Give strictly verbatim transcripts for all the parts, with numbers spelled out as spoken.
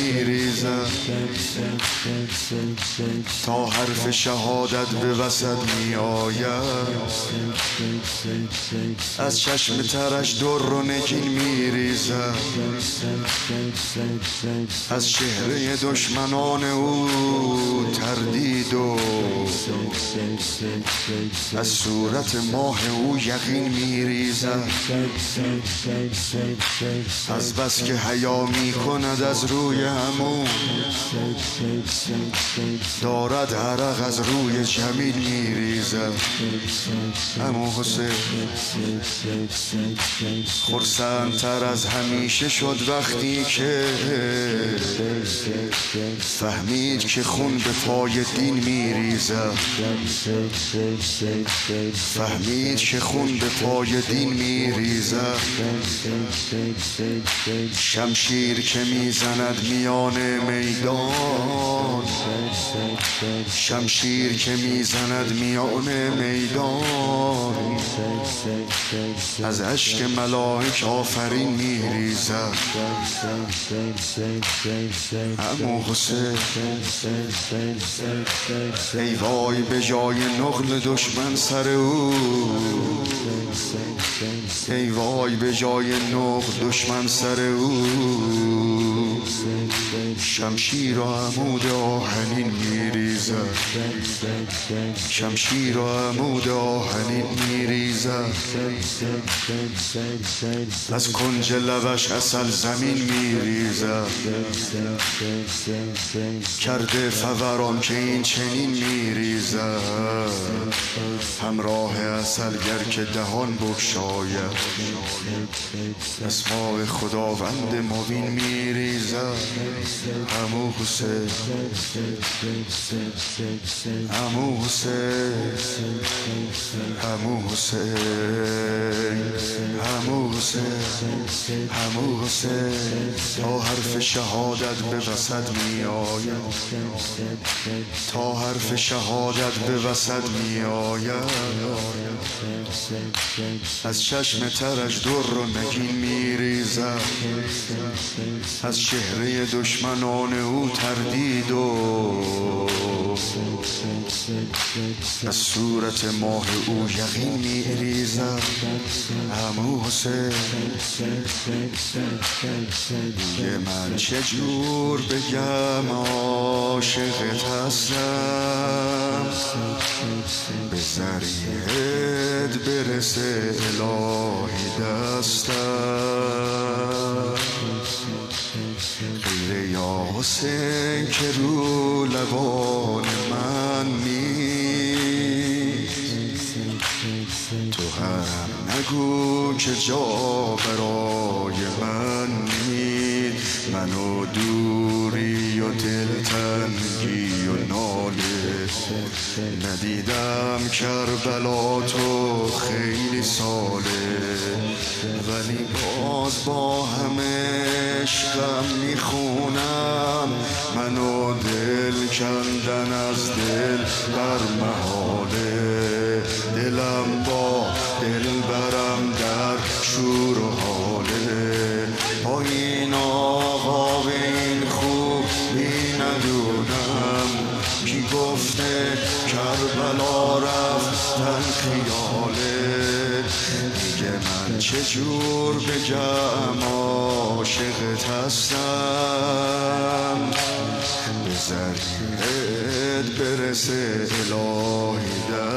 میریزد تا حرف شهادت به وسط می آید از چشم ترش در و نگین میریزد از چهره دشمنان او تردید و از صورت ماه او یقین میریزد از بس که حیا می کند از روی همون دارد عرق از روی جمیل میریزد عمو حسین خرسندتر از همیشه شد وقتی که فهمید که خون به پای دین میریزد فهمید که خون به پای دین میریزد شمشیر که میزند میان میدان شمشیر که میزند میان میدان از اشک ملائک آفرین میریزد عمو حسین ای وای به جای نقل دشمن سر او ای وای به جای نقل دشمن سر او شمشیر و عمود آهنین میریزد شمشیر و عمود آهنین میریزد از کنج لبش عسل زمین میریزد کرده فوران که این چنین میریزد همراه عسلگر که دهان بگشاید اسماء خداوند مبین میریزد عمو حسین عمو حسین عمو حسین عمو حسین عمو حسین تا حرف شهادت به وسط می آید تا حرف شهادت به وسط می آید از چشم ترش در و نگین می ریزد از چهره دشمنان او تردید و از صورت ماه او یقین می ریزد عمو حسین یه من چجور بگم عاشقت هستم به ذریعت برسه الهی دستم غیر یا حسین که رو لبان من نیست تو هم نگو که جا برای من نیست منو دوری و دلتنگی و ناله ندیدم کربلا تو خیلی ساله ولی باز با همه عشقم میخونم منو دل کندن از دل بر محاله دلم با دل برم در شور و حاله با این آقا به این خوبی ندونم کی گفته کربلا رفتن خیاله دیگه من چجور بگم عاشقت هستم به ذریعت برسه الهی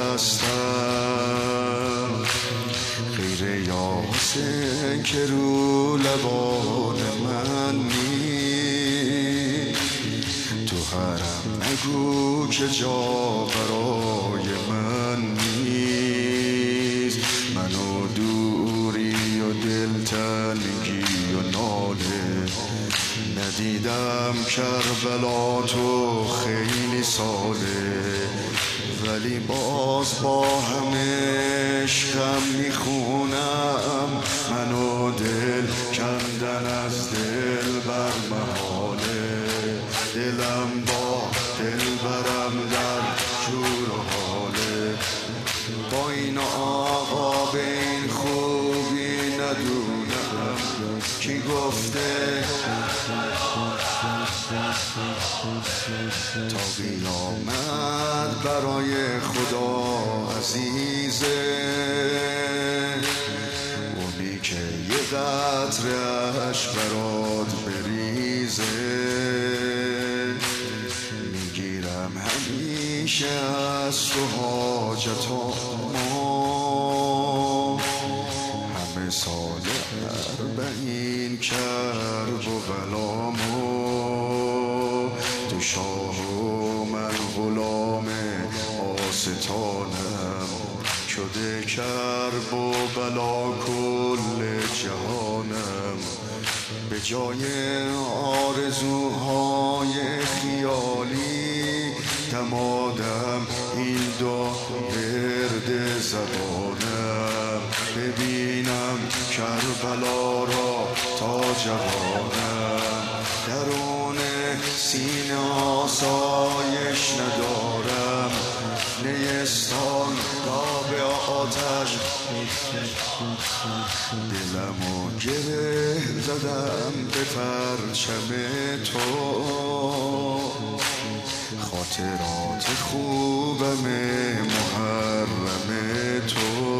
دستم غیر یا حسین که رو لبان من نیست تو حرم نگو که جا برای من نیست منو دوری و دلتنگی و ناله ندیدم کربلا تو خیلی ساله ولی باز با همه عشقم میخونم منو دل کندن از دل بر محاله دلم با دل برم در شور و حاله با این آقا به این خوبی ندونم کی گفته تا قیامت برای خدا عزیزه، اونی که یه قطره‌اش برات بریزه. میگیرم همیشه از تو حاجتامو، همه سال اربعین کرب و بلامو. تو شاه و من غلام آستانم، شده کرب و بلا کل جهانم. به جای آرزوهای خیالی دمادم این دو گرد زبانم. ببینم کربلا را تا جوانم، درون سینه آسایش ندارم. نیستان را به آتش دلمو گره زدم به پرچم تو. خاطرات خوبم محرم تو.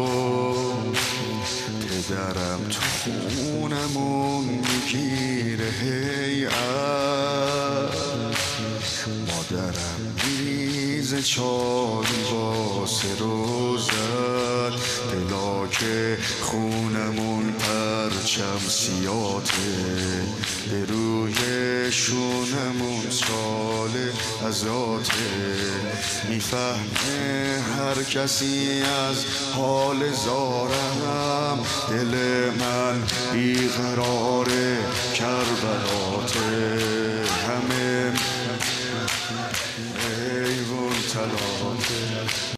پدرم تو خونمون میگیره هیئت، مادرم میز چای واسه روزد. دلا که خونمون پرچم سیاته، به روی شونمون سال ازاته. میفهمه هر کسی از حال زارم، دل من بیقرار کربلاته. همه ایوون تلاته.